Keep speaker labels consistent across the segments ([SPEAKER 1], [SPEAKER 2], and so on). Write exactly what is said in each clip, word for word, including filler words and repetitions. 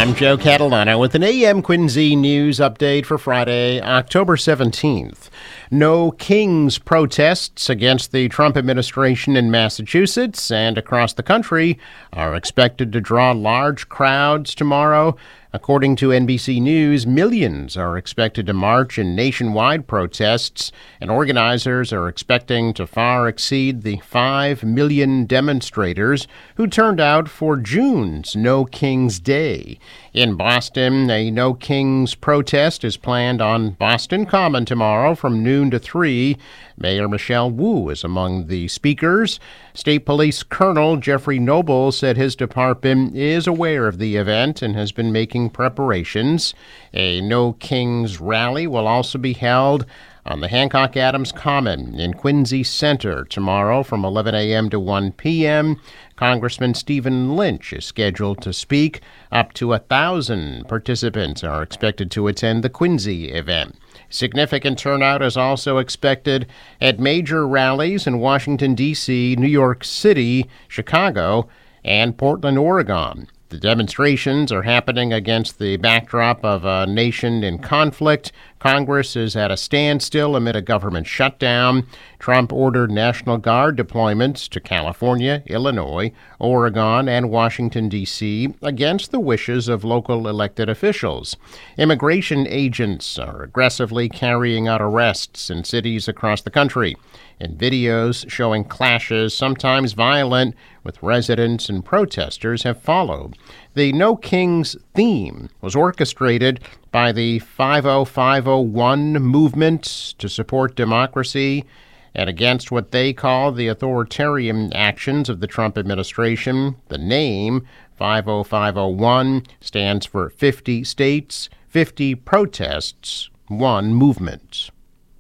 [SPEAKER 1] I'm Joe Catalano with an A M Quincy news update for Friday, October seventeenth. No Kings protests against the Trump administration in Massachusetts and across the country are expected to draw large crowds tomorrow. According to N B C News, millions are expected to march in nationwide protests, and organizers are expecting to far exceed the five million demonstrators who turned out for June's No Kings Day. In Boston, a No Kings protest is planned on Boston Common tomorrow from noon to three. Mayor Michelle Wu is among the speakers. State Police Colonel Jeffrey Noble said his department is aware of the event and has been making preparations. A No Kings rally will also be held on the Hancock Adams Common in Quincy Center tomorrow from eleven a.m. to one p.m. Congressman Stephen Lynch is scheduled to speak. Up to a thousand participants are expected to attend the Quincy event. Significant turnout is also expected at major rallies in Washington, D C, New York City, Chicago, and Portland, Oregon. The demonstrations are happening against the backdrop of a nation in conflict. Congress is at a standstill amid a government shutdown. Trump ordered National Guard deployments to California, Illinois, Oregon, and Washington, D C against the wishes of local elected officials. Immigration agents are aggressively carrying out arrests in cities across the country, and videos showing clashes, sometimes violent, with residents and protesters have followed. The No Kings theme was orchestrated by the five oh five oh one movement to support democracy and against what they call the authoritarian actions of the Trump administration. The name five oh five oh one stands for fifty states, fifty protests, one movement.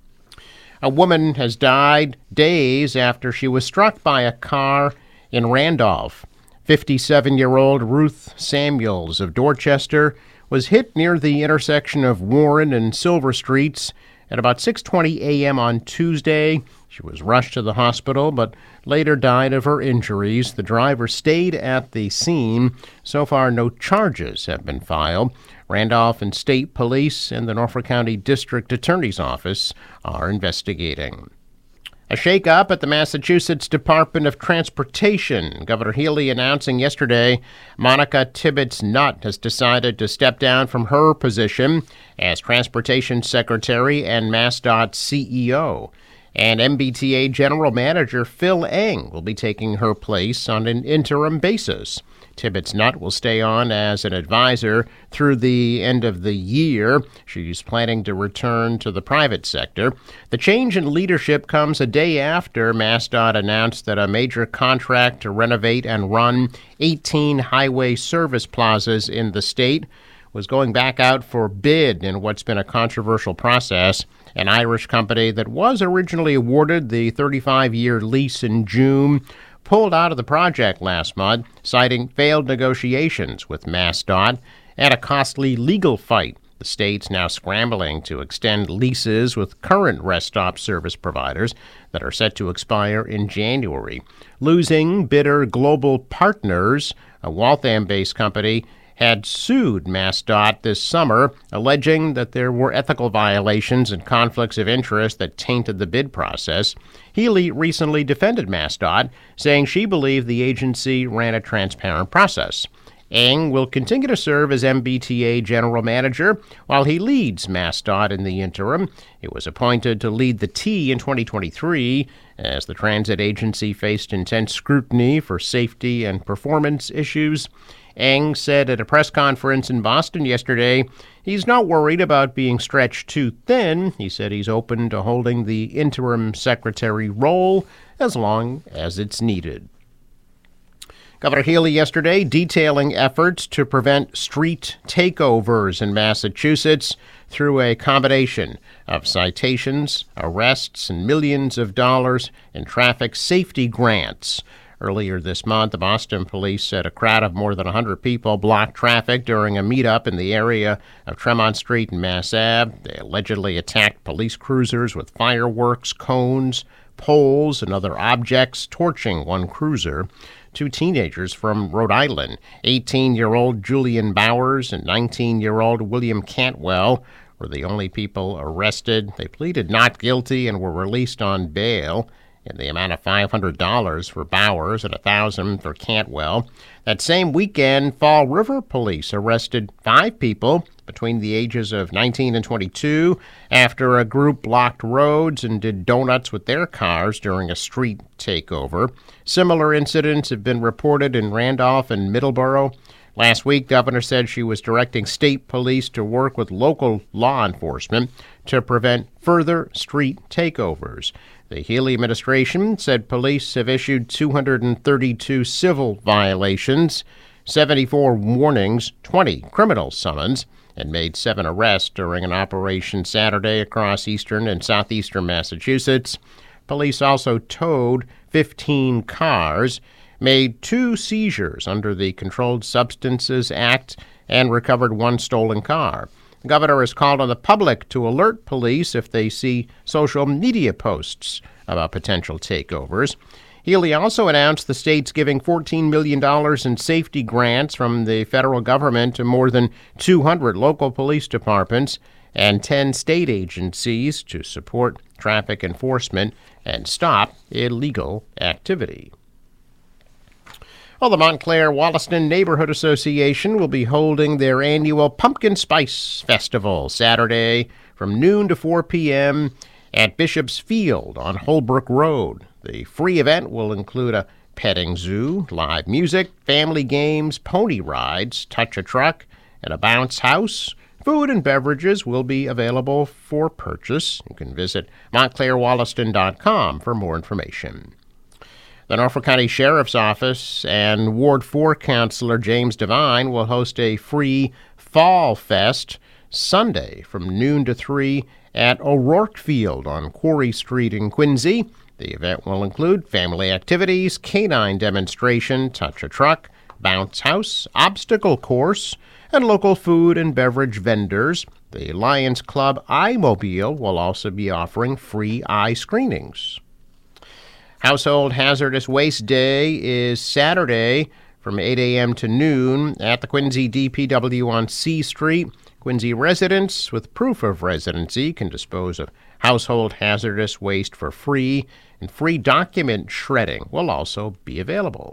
[SPEAKER 1] A woman has died days after she was struck by a car in Randolph. fifty-seven-year-old Ruth Samuels of Dorchester was hit near the intersection of Warren and Silver Streets at about six twenty a.m. on Tuesday. She was rushed to the hospital, but later died of her injuries. The driver stayed at the scene. So far, no charges have been filed. Randolph and State Police and the Norfolk County District Attorney's Office are investigating. A shakeup at the Massachusetts Department of Transportation. Governor Healey announcing yesterday Monica Tibbetts-Nutt has decided to step down from her position as Transportation Secretary and MassDOT C E O. And M B T A General Manager Phil Eng will be taking her place on an interim basis. Tibbetts-Nutt will stay on as an advisor through the end of the year. She's planning to return to the private sector. The change in leadership comes a day after MassDOT announced that a major contract to renovate and run eighteen highway service plazas in the state was going back out for bid in what's been a controversial process. An Irish company that was originally awarded the thirty-five-year lease in June pulled out of the project last month, citing failed negotiations with MassDOT and a costly legal fight. The state's now scrambling to extend leases with current rest stop service providers that are set to expire in January. Losing bidder Global Partners, a Waltham-based company, had sued MassDOT this summer, alleging that there were ethical violations and conflicts of interest that tainted the bid process. Healey recently defended MassDOT, saying she believed the agency ran a transparent process. Eng will continue to serve as M B T A General Manager while he leads MassDOT in the interim. He was appointed to lead the T in twenty twenty-three as the transit agency faced intense scrutiny for safety and performance issues. Eng said at a press conference in Boston yesterday he's not worried about being stretched too thin. He said he's open to holding the interim secretary role as long as it's needed. Governor Healey yesterday detailing efforts to prevent street takeovers in Massachusetts through a combination of citations, arrests, and millions of dollars in traffic safety grants. Earlier this month, the Boston police said a crowd of more than one hundred people blocked traffic during a meetup in the area of Tremont Street and Mass Ave. They allegedly attacked police cruisers with fireworks, cones, poles, and other objects, torching one cruiser. two teenagers from Rhode Island. eighteen-year-old Julian Bowers and nineteen-year-old William Cantwell were the only people arrested. They pleaded not guilty and were released on bail in the amount of five hundred dollars for Bowers and one thousand dollars for Cantwell. That same weekend, Fall River police arrested five people between the ages of nineteen and twenty-two after a group blocked roads and did donuts with their cars during a street takeover. Similar incidents have been reported in Randolph and Middleborough. Last week, Governor said she was directing state police to work with local law enforcement to prevent further street takeovers. The Healey administration said police have issued two hundred thirty-two civil violations, seventy-four warnings, twenty criminal summons, and made seven arrests during an operation Saturday across eastern and southeastern Massachusetts. Police also towed fifteen cars, made two seizures under the Controlled Substances Act, and recovered one stolen car. The governor has called on the public to alert police if they see social media posts about potential takeovers. Healey also announced the state's giving fourteen million dollars in safety grants from the federal government to more than two hundred local police departments and ten state agencies to support traffic enforcement and stop illegal activity. Well, the Montclair Wollaston Neighborhood Association will be holding their annual Pumpkin Spice Festival Saturday from noon to four p.m. at Bishop's Field on Holbrook Road. The free event will include a petting zoo, live music, family games, pony rides, touch a truck, and a bounce house. Food and beverages will be available for purchase. You can visit montclair wollaston dot com for more information. The Norfolk County Sheriff's Office and Ward four Councilor James Devine will host a free Fall Fest Sunday from noon to three at O'Rourke Field on Quarry Street in Quincy. The event will include family activities, canine demonstration, touch a truck, bounce house, obstacle course, and local food and beverage vendors. The Lions Club iMobile will also be offering free eye screenings. Household Hazardous Waste Day is Saturday from eight a.m. to noon at the Quincy D P W on C Street. Quincy residents with proof of residency can dispose of household hazardous waste for free, and free document shredding will also be available.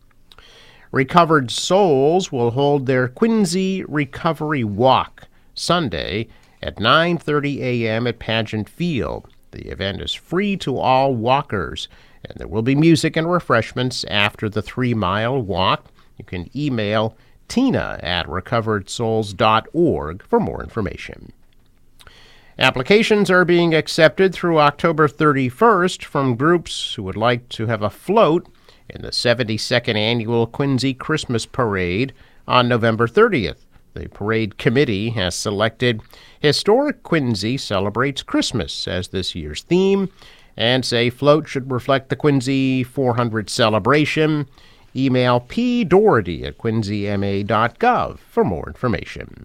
[SPEAKER 1] Recovered Souls will hold their Quincy Recovery Walk Sunday at nine thirty a.m. at Pageant Field. The event is free to all walkers, and there will be music and refreshments after the three-mile walk. You can email Tina at recovered souls dot org for more information. Applications are being accepted through October thirty-first from groups who would like to have a float in the seventy-second Annual Quincy Christmas Parade on November thirtieth. The parade committee has selected Historic Quincy Celebrates Christmas as this year's theme, and say float should reflect the Quincy four hundred celebration. Email p doherty at quincy m a dot gov for more information.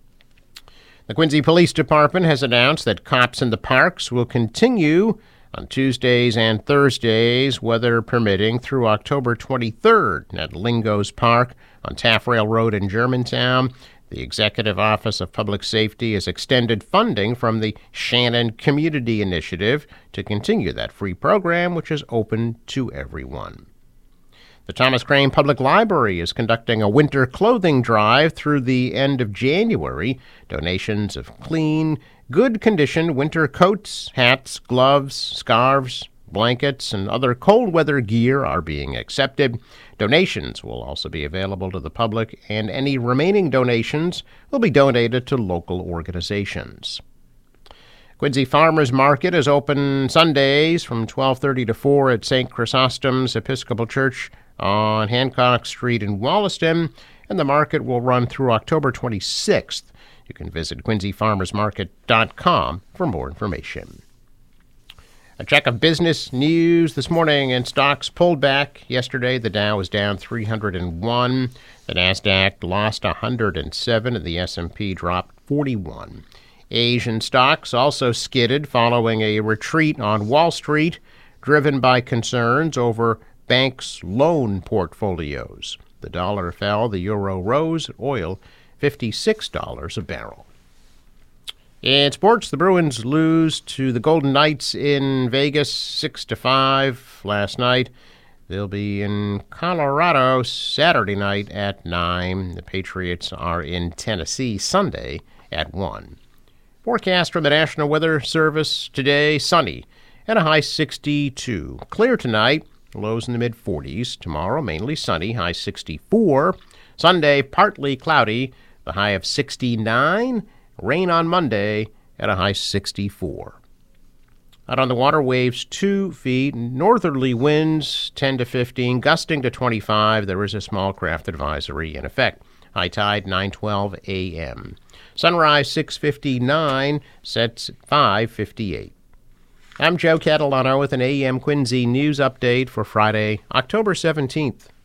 [SPEAKER 1] The Quincy Police Department has announced that Cops in the Parks will continue on Tuesdays and Thursdays, weather permitting, through October twenty-third at Lingo's Park on Taffrail Road in Germantown. The Executive Office of Public Safety has extended funding from the Shannon Community Initiative to continue that free program, which is open to everyone. The Thomas Crane Public Library is conducting a winter clothing drive through the end of January. Donations of clean, good condition winter coats, hats, gloves, scarves, blankets, and other cold weather gear are being accepted. Donations will also be available to the public, and any remaining donations will be donated to local organizations. Quincy Farmers Market is open Sundays from twelve thirty to four at Saint Chrysostom's Episcopal Church on Hancock Street in Wollaston, and the market will run through October twenty-sixth. You can visit quincy farmers market dot com for more information. A check of business news this morning, and stocks pulled back yesterday. The Dow was down three hundred one. The NASDAQ lost one hundred seven, and the S and P dropped forty-one. Asian stocks also skidded following a retreat on Wall Street, driven by concerns over banks' loan portfolios. The dollar fell, the euro rose, oil fifty-six dollars a barrel. In sports, the Bruins lose to the Golden Knights in Vegas six to five last night. They'll be in Colorado Saturday night at nine. The Patriots are in Tennessee Sunday at one. Forecast from the National Weather Service today, sunny and a high sixty-two. Clear tonight, lows in the mid forties. Tomorrow, mainly sunny, high sixty-four. Sunday, partly cloudy, the high of sixty-nine. Rain on Monday at a high sixty-four. Out on the water, waves two feet. Northerly winds ten to fifteen, gusting to twenty-five. There is a small craft advisory in effect. High tide nine twelve a.m. Sunrise six fifty-nine, sets at five fifty-eight. I'm Joe Catalano with an A M Quincy news update for Friday, October seventeenth.